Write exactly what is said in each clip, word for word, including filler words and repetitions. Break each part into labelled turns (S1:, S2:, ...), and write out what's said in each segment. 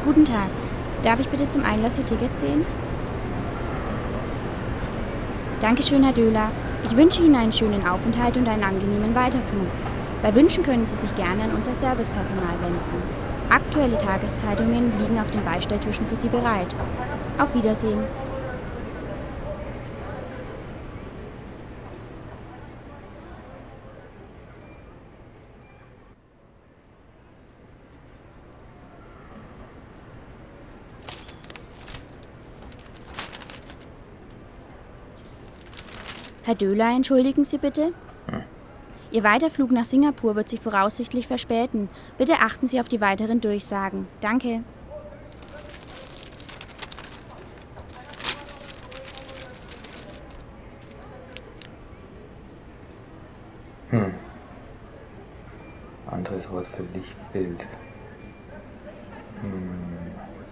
S1: Guten Tag. Darf ich bitte zum Einlass Ihr Ticket sehen? Dankeschön, Herr Döhler. Ich wünsche Ihnen einen schönen Aufenthalt und einen angenehmen Weiterflug. Bei Wünschen können Sie sich gerne an unser Servicepersonal wenden. Aktuelle Tageszeitungen liegen auf den Beistelltischen für Sie bereit. Auf Wiedersehen. Herr Döhler, entschuldigen Sie bitte?
S2: Hm.
S1: Ihr Weiterflug nach Singapur wird sich voraussichtlich verspäten. Bitte achten Sie auf die weiteren Durchsagen. Danke.
S2: Hm. Anderes Wort für Lichtbild. Hm.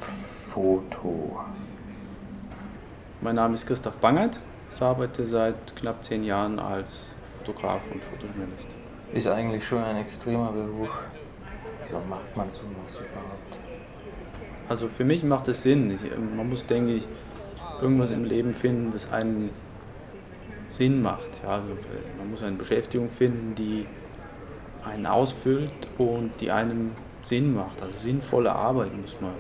S2: Foto.
S3: Mein Name ist Christoph Bangert. Ich arbeite seit knapp zehn Jahren als Fotograf und Fotojournalist.
S2: Ist eigentlich schon ein extremer Beruf. Wieso macht man sowas überhaupt?
S3: Also für mich macht es Sinn. Ich, man muss, denke ich, irgendwas im Leben finden, das einen Sinn macht. Ja, also man muss eine Beschäftigung finden, die einen ausfüllt und die einem Sinn macht. Also sinnvolle Arbeit muss man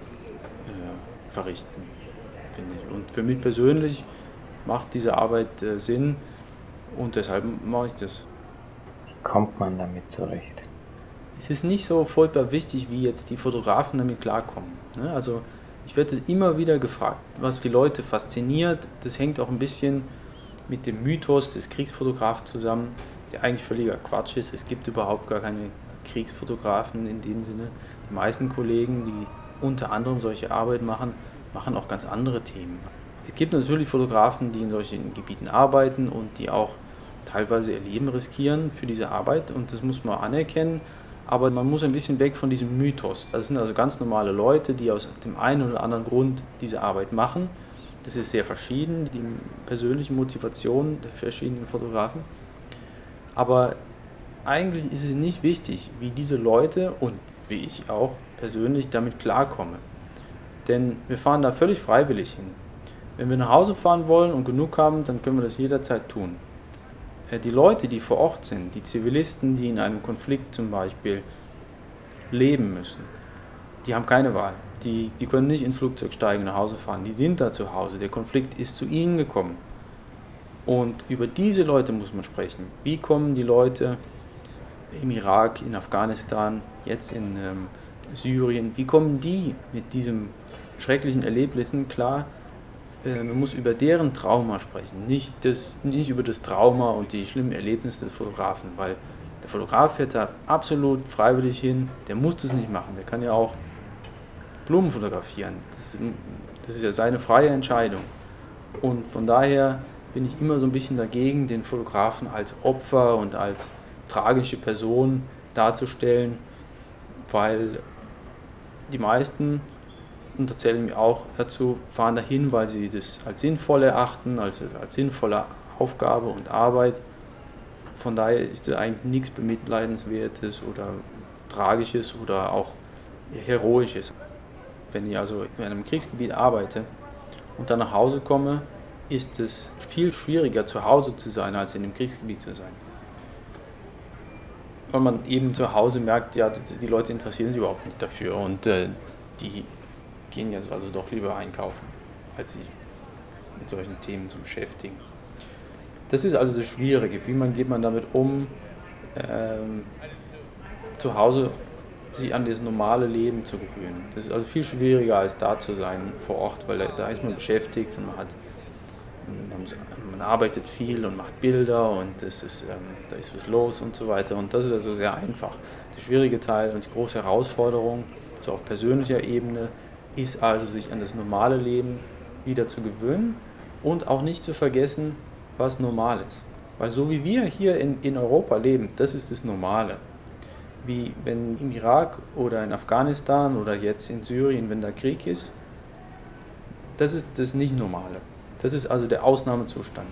S3: äh, verrichten, finde ich. Und für mich persönlich macht diese Arbeit äh, Sinn und deshalb mache ich das.
S2: Wie kommt man damit zurecht?
S3: Es ist nicht so furchtbar wichtig, wie jetzt die Fotografen damit klarkommen. Ne? Also ich werde es immer wieder gefragt, was die Leute fasziniert. Das hängt auch ein bisschen mit dem Mythos des Kriegsfotografen zusammen, der eigentlich völliger Quatsch ist. Es gibt überhaupt gar keine Kriegsfotografen in dem Sinne. Die meisten Kollegen, die unter anderem solche Arbeit machen, machen auch ganz andere Themen. Es gibt natürlich Fotografen, die in solchen Gebieten arbeiten und die auch teilweise ihr Leben riskieren für diese Arbeit und das muss man anerkennen, aber man muss ein bisschen weg von diesem Mythos. Das sind also ganz normale Leute, die aus dem einen oder anderen Grund diese Arbeit machen. Das ist sehr verschieden, die persönlichen Motivationen der verschiedenen Fotografen. Aber eigentlich ist es nicht wichtig, wie diese Leute und wie ich auch persönlich damit klarkomme. Denn wir fahren da völlig freiwillig hin. Wenn wir nach Hause fahren wollen und genug haben, dann können wir das jederzeit tun. Die Leute, die vor Ort sind, die Zivilisten, die in einem Konflikt zum Beispiel leben müssen, die haben keine Wahl. Die, die können nicht ins Flugzeug steigen und nach Hause fahren. Die sind da zu Hause. Der Konflikt ist zu ihnen gekommen. Und über diese Leute muss man sprechen. Wie kommen die Leute im Irak, in Afghanistan, jetzt in ähm, Syrien, wie kommen die mit diesem schrecklichen Erlebnissen klar? Man muss über deren Trauma sprechen, nicht, das, nicht über das Trauma und die schlimmen Erlebnisse des Fotografen, weil der Fotograf fährt da absolut freiwillig hin, der muss das nicht machen, der kann ja auch Blumen fotografieren, das, das ist ja seine freie Entscheidung und von daher bin ich immer so ein bisschen dagegen, den Fotografen als Opfer und als tragische Person darzustellen, weil die meisten, und da zähle ich mich auch dazu, fahren dahin, weil sie das als sinnvoll erachten, als, als sinnvolle Aufgabe und Arbeit. Von daher ist das eigentlich nichts Bemitleidenswertes oder Tragisches oder auch Heroisches. Wenn ich also in einem Kriegsgebiet arbeite und dann nach Hause komme, ist es viel schwieriger, zu Hause zu sein, als in dem Kriegsgebiet zu sein. Weil man eben zu Hause merkt, ja, die Leute interessieren sich überhaupt nicht dafür und äh, die gehen jetzt also doch lieber einkaufen, als sich mit solchen Themen zu beschäftigen. Das ist also das Schwierige. Wie man, geht man damit um, ähm, zu Hause sich an das normale Leben zu gewöhnen. Das ist also viel schwieriger, als da zu sein vor Ort, weil da, da ist man beschäftigt und man hat man, muss, man arbeitet viel und macht Bilder und das ist, ähm, da ist was los und so weiter. Und das ist also sehr einfach. Der schwierige Teil und die große Herausforderung, so auf persönlicher Ebene, ist also, sich an das normale Leben wieder zu gewöhnen und auch nicht zu vergessen, was normal ist. Weil so wie wir hier in, in Europa leben, das ist das Normale. Wie wenn im Irak oder in Afghanistan oder jetzt in Syrien, wenn da Krieg ist, das ist das Nicht-Normale. Das ist also der Ausnahmezustand.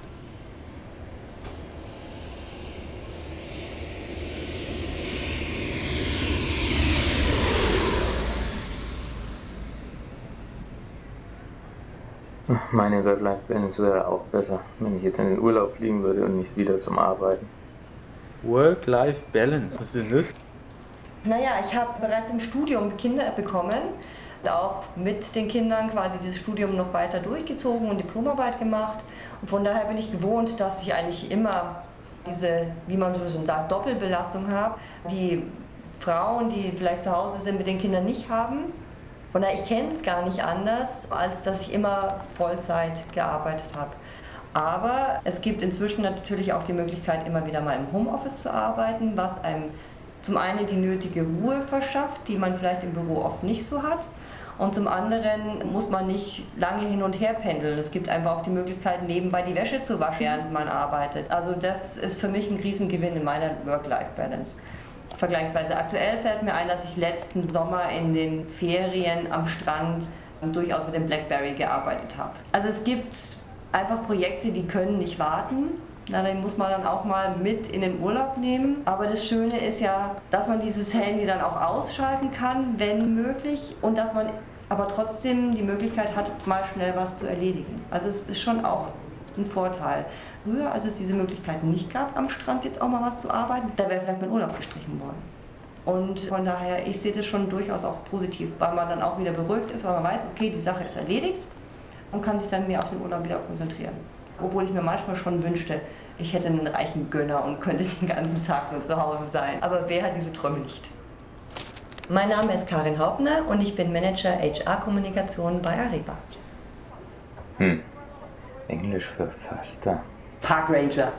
S2: Meine Work-Life-Balance wäre auch besser, wenn ich jetzt in den Urlaub fliegen würde und nicht wieder zum Arbeiten.
S3: Work-Life-Balance, was ist denn das?
S4: Naja, ich habe bereits im Studium Kinder bekommen, auch mit den Kindern quasi dieses Studium noch weiter durchgezogen und Diplomarbeit gemacht. Und von daher bin ich gewohnt, dass ich eigentlich immer diese, wie man so schön sagt, Doppelbelastung habe, die Frauen, die vielleicht zu Hause sind, mit den Kindern nicht haben. Von daher, ich kenne es gar nicht anders, als dass ich immer Vollzeit gearbeitet habe. Aber es gibt inzwischen natürlich auch die Möglichkeit, immer wieder mal im Homeoffice zu arbeiten, was einem zum einen die nötige Ruhe verschafft, die man vielleicht im Büro oft nicht so hat. Und zum anderen muss man nicht lange hin und her pendeln. Es gibt einfach auch die Möglichkeit, nebenbei die Wäsche zu waschen, während man arbeitet. Also das ist für mich ein Riesengewinn in meiner Work-Life-Balance. Vergleichsweise aktuell fällt mir ein, dass ich letzten Sommer in den Ferien am Strand durchaus mit dem BlackBerry gearbeitet habe. Also es gibt einfach Projekte, die können nicht warten. Na, den muss man dann auch mal mit in den Urlaub nehmen. Aber das Schöne ist ja, dass man dieses Handy dann auch ausschalten kann, wenn möglich. Und dass man aber trotzdem die Möglichkeit hat, mal schnell was zu erledigen. Also es ist schon auch ein Vorteil. Früher, als es diese Möglichkeit nicht gab, am Strand jetzt auch mal was zu arbeiten, da wäre vielleicht mein Urlaub gestrichen worden. Und von daher, ich sehe das schon durchaus auch positiv, weil man dann auch wieder beruhigt ist, weil man weiß, okay, die Sache ist erledigt und kann sich dann mehr auf den Urlaub wieder konzentrieren. Obwohl ich mir manchmal schon wünschte, ich hätte einen reichen Gönner und könnte den ganzen Tag nur zu Hause sein. Aber wer hat diese Träume nicht? Mein Name ist Karin Hauptner und ich bin Manager H R-Kommunikation bei Ariba.
S2: Hm, Englisch für Förster.
S4: Park Ranger.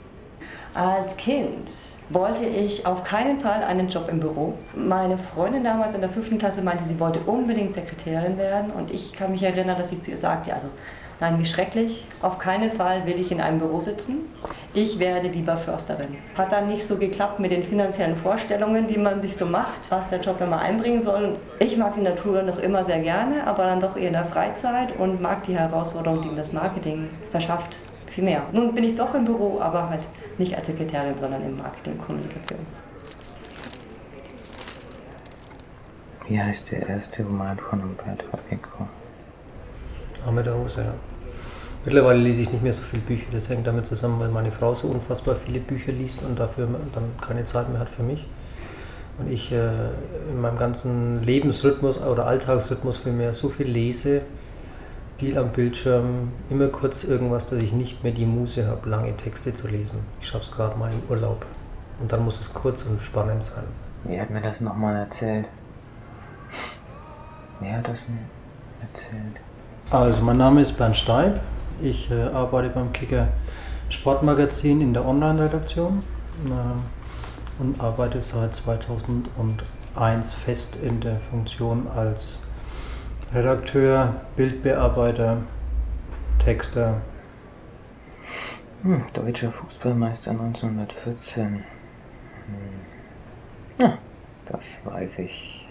S4: Als Kind wollte ich auf keinen Fall einen Job im Büro. Meine Freundin damals in der fünften Klasse meinte, sie wollte unbedingt Sekretärin werden und ich kann mich erinnern, dass ich zu ihr sagte, also nein, wie schrecklich, auf keinen Fall will ich in einem Büro sitzen. Ich werde lieber Försterin. Hat dann nicht so geklappt mit den finanziellen Vorstellungen, die man sich so macht, was der Job immer einbringen soll. Ich mag die Natur noch immer sehr gerne, aber dann doch eher in der Freizeit und mag die Herausforderung, die mir das Marketing verschafft, viel mehr. Nun bin ich doch im Büro, aber halt nicht als Sekretärin, sondern in Marketing und Kommunikation.
S2: Wie heißt der erste Roman von Umberto Eco?
S5: Arme der Hose, ja. Mittlerweile lese ich nicht mehr so viele Bücher. Das hängt damit zusammen, weil meine Frau so unfassbar viele Bücher liest und dafür dann keine Zeit mehr hat für mich. Und ich äh, in meinem ganzen Lebensrhythmus oder Alltagsrhythmus vielmehr so viel lese, viel am Bildschirm, immer kurz irgendwas, dass ich nicht mehr die Muße habe, lange Texte zu lesen. Ich schaffe es gerade mal im Urlaub. Und dann muss es kurz und spannend sein.
S2: Wer hat mir das nochmal erzählt? Wer hat das mir erzählt?
S5: Also mein Name ist Bernd Steib. Ich äh, arbeite beim Kicker Sportmagazin in der Online-Redaktion äh, und arbeite seit zweitausendeins fest in der Funktion als Redakteur, Bildbearbeiter, Texter.
S2: Hm, Deutscher Fußballmeister neunzehnhundertvierzehn. Hm. Ah, das weiß ich.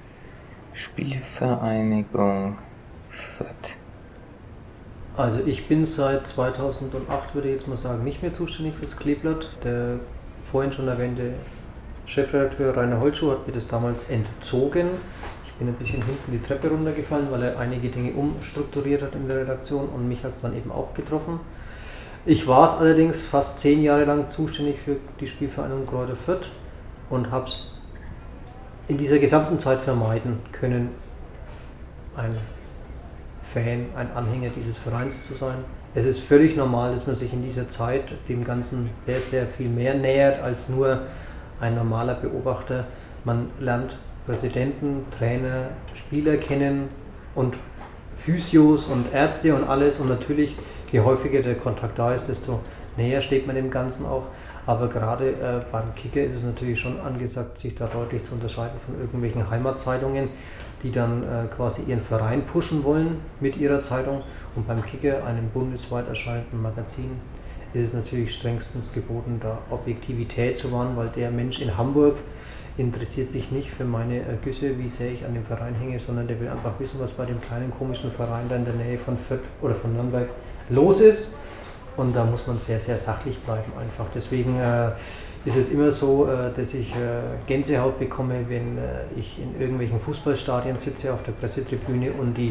S2: Spielvereinigung Fürth.
S5: Also ich bin seit zweitausendacht, würde ich jetzt mal sagen, nicht mehr zuständig fürs Kleeblatt. Der vorhin schon erwähnte Chefredakteur Rainer Holtschuh hat mir das damals entzogen. Ich bin ein bisschen hinten die Treppe runtergefallen, weil er einige Dinge umstrukturiert hat in der Redaktion und mich hat es dann eben auch getroffen. Ich war es allerdings fast zehn Jahre lang zuständig für die Spielvereinigung Greuther Fürth und habe es in dieser gesamten Zeit vermeiden können, ein Fan, ein Anhänger dieses Vereins zu sein. Es ist völlig normal, dass man sich in dieser Zeit dem Ganzen sehr, sehr viel mehr nähert als nur ein normaler Beobachter. Man lernt Präsidenten, Trainer, Spieler kennen und Physios und Ärzte und alles. Und natürlich, je häufiger der Kontakt da ist, desto näher steht man dem Ganzen auch. Aber gerade äh, beim Kicker ist es natürlich schon angesagt, sich da deutlich zu unterscheiden von irgendwelchen Heimatzeitungen, die dann äh, quasi ihren Verein pushen wollen mit ihrer Zeitung. Und beim Kicker, einem bundesweit erscheinenden Magazin, ist es natürlich strengstens geboten, da Objektivität zu wahren, weil der Mensch in Hamburg interessiert sich nicht für meine äh, Güsse, wie sehr ich an dem Verein hänge, sondern der will einfach wissen, was bei dem kleinen komischen Verein da in der Nähe von Fürth oder von Nürnberg los ist. Und da muss man sehr, sehr sachlich bleiben einfach. Deswegen äh, ist es immer so, äh, dass ich äh, Gänsehaut bekomme, wenn äh, ich in irgendwelchen Fußballstadien sitze auf der Pressetribüne und die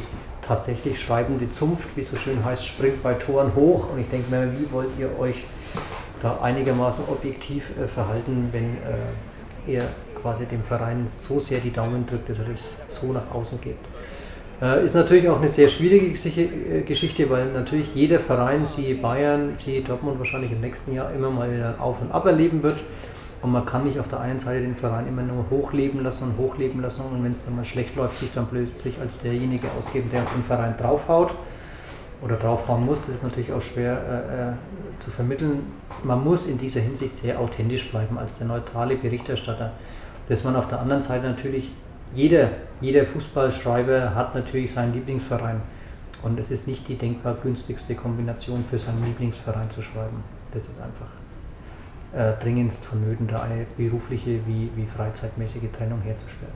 S5: tatsächlich schreibende Zunft, wie es so schön heißt, springt bei Toren hoch. Und ich denke mir, wie wollt ihr euch da einigermaßen objektiv äh, verhalten, wenn äh, ihr quasi dem Verein so sehr die Daumen drückt, dass er das so nach außen gibt. Äh, ist natürlich auch eine sehr schwierige Geschichte, weil natürlich jeder Verein, siehe Bayern, siehe Dortmund wahrscheinlich im nächsten Jahr immer mal wieder ein Auf und Ab erleben wird. Und man kann nicht auf der einen Seite den Verein immer nur hochleben lassen und hochleben lassen und wenn es dann mal schlecht läuft, sich dann plötzlich als derjenige ausgeben, der auf den Verein draufhaut oder draufhauen muss. Das ist natürlich auch schwer äh, zu vermitteln. Man muss in dieser Hinsicht sehr authentisch bleiben als der neutrale Berichterstatter. Dass man auf der anderen Seite natürlich, jeder, jeder Fußballschreiber hat natürlich seinen Lieblingsverein. Und es ist nicht die denkbar günstigste Kombination für seinen Lieblingsverein zu schreiben. Das ist einfach äh, dringendst vonnöten, da eine berufliche wie, wie freizeitmäßige Trennung herzustellen.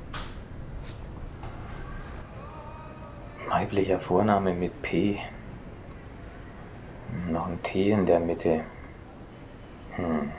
S2: Weiblicher Vorname mit P. Noch ein T in der Mitte. Hm.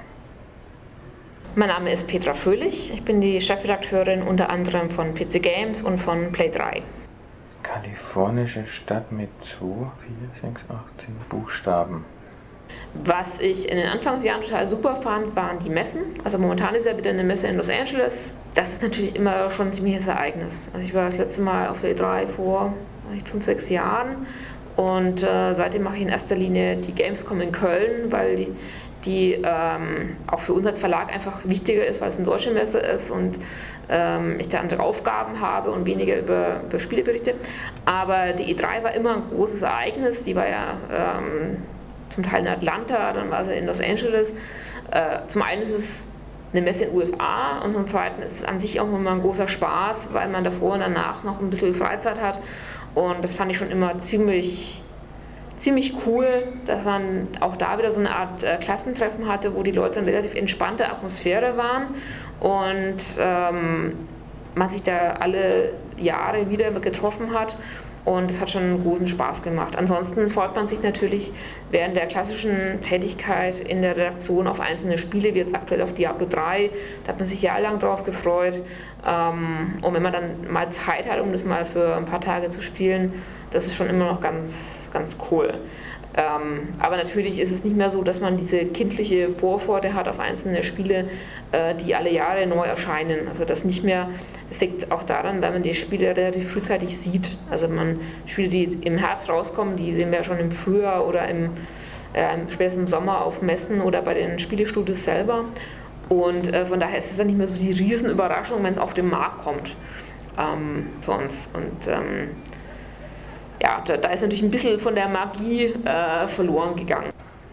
S6: Mein Name ist Petra Fröhlich. Ich bin die Chefredakteurin unter anderem von P C Games und von Play drei.
S2: Kalifornische Stadt mit zwei, vier, sechs, acht, zehn Buchstaben.
S6: Was ich in den Anfangsjahren total super fand, waren die Messen. Also momentan ist ja wieder eine Messe in Los Angeles. Das ist natürlich immer schon ein ziemliches Ereignis. Also ich war das letzte Mal auf Play drei vor fünf, sechs Jahren und äh, seitdem mache ich in erster Linie die Gamescom in Köln, weil die, die ähm, auch für uns als Verlag einfach wichtiger ist, weil es eine deutsche Messe ist und ähm, ich da andere Aufgaben habe und weniger über, über Spiele berichte. Aber die E drei war immer ein großes Ereignis. Die war ja ähm, zum Teil in Atlanta, dann war sie in Los Angeles. Äh, zum einen ist es eine Messe in den U S A und zum zweiten ist es an sich auch immer ein großer Spaß, weil man davor und danach noch ein bisschen Freizeit hat. Und das fand ich schon immer ziemlich, ziemlich cool, dass man auch da wieder so eine Art äh, Klassentreffen hatte, wo die Leute in relativ entspannter Atmosphäre waren und ähm, man sich da alle Jahre wieder getroffen hat. Und es hat schon einen großen Spaß gemacht. Ansonsten freut man sich natürlich während der klassischen Tätigkeit in der Redaktion auf einzelne Spiele, wie jetzt aktuell auf Diablo drei. Da hat man sich jahrelang drauf gefreut. Und wenn man dann mal Zeit hat, um das mal für ein paar Tage zu spielen, das ist schon immer noch ganz, ganz cool. Ähm, aber natürlich ist es nicht mehr so, dass man diese kindliche Vorfreude hat auf einzelne Spiele, äh, die alle Jahre neu erscheinen. Also das nicht mehr, das liegt auch daran, weil man die Spiele relativ frühzeitig sieht. Also man Spiele, die im Herbst rauskommen, die sehen wir ja schon im Frühjahr oder im, äh, spätestens im Sommer auf Messen oder bei den Spielestudios selber. Und äh, von daher ist es dann nicht mehr so die Riesenüberraschung, wenn es auf den Markt kommt ähm, für uns. Und ähm, ja, da, da ist natürlich ein bisschen von der Magie äh, verloren gegangen.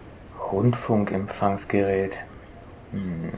S2: Rundfunkempfangsgerät. Hm.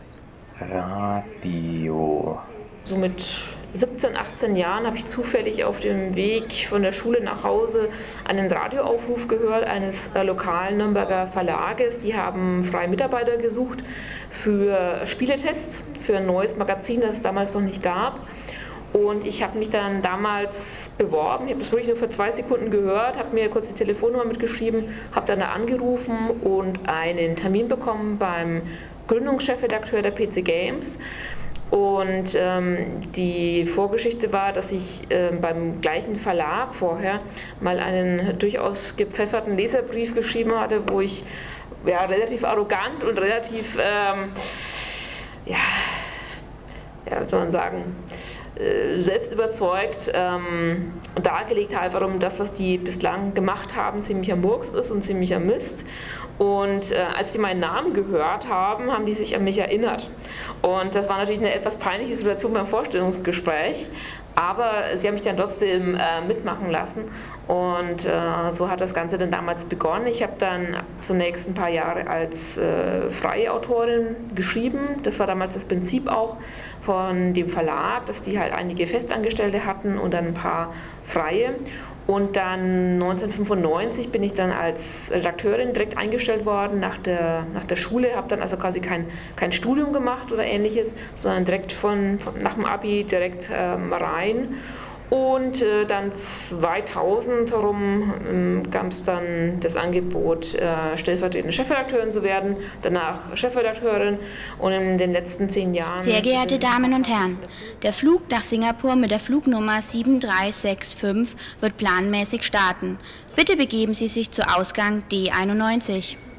S2: Radio.
S6: So mit siebzehn, achtzehn Jahren habe ich zufällig auf dem Weg von der Schule nach Hause einen Radioaufruf gehört eines äh, lokalen Nürnberger Verlages. Die haben freie Mitarbeiter gesucht für Spieletests, für ein neues Magazin, das es damals noch nicht gab. Und ich habe mich dann damals beworben, ich habe das wirklich nur für zwei Sekunden gehört, habe mir kurz die Telefonnummer mitgeschrieben, habe dann da angerufen und einen Termin bekommen beim Gründungschefredakteur der P C Games. Und ähm, die Vorgeschichte war, dass ich äh, beim gleichen Verlag vorher mal einen durchaus gepfefferten Leserbrief geschrieben hatte, wo ich ja, relativ arrogant und relativ, ähm, ja, ja, wie soll man sagen, selbst überzeugt ähm, dargelegt habe, warum das, was die bislang gemacht haben, ziemlicher Murks ist und ziemlicher Mist. Und äh, als die meinen Namen gehört haben, haben die sich an mich erinnert. Und das war natürlich eine etwas peinliche Situation beim Vorstellungsgespräch, aber sie haben mich dann trotzdem äh, mitmachen lassen. Und äh, so hat das Ganze dann damals begonnen. Ich habe dann zunächst ein paar Jahre als äh, freie Autorin geschrieben. Das war damals das Prinzip auch von dem Verlag, dass die halt einige Festangestellte hatten und dann ein paar freie. Und dann neunzehnhundertfünfundneunzig bin ich dann als Redakteurin direkt eingestellt worden nach der, nach der Schule, habe dann also quasi kein, kein Studium gemacht oder ähnliches, sondern direkt von, von nach dem Abi direkt ähm, rein. Und äh, dann zweitausend herum ähm, gab es dann das Angebot, äh, stellvertretende Chefredakteurin zu werden, danach Chefredakteurin und in den letzten zehn Jahren...
S1: Sehr geehrte Damen und Herren, der Flug nach Singapur mit der Flugnummer sieben drei sechs fünf wird planmäßig starten. Bitte begeben Sie sich zu Ausgang D einundneunzig.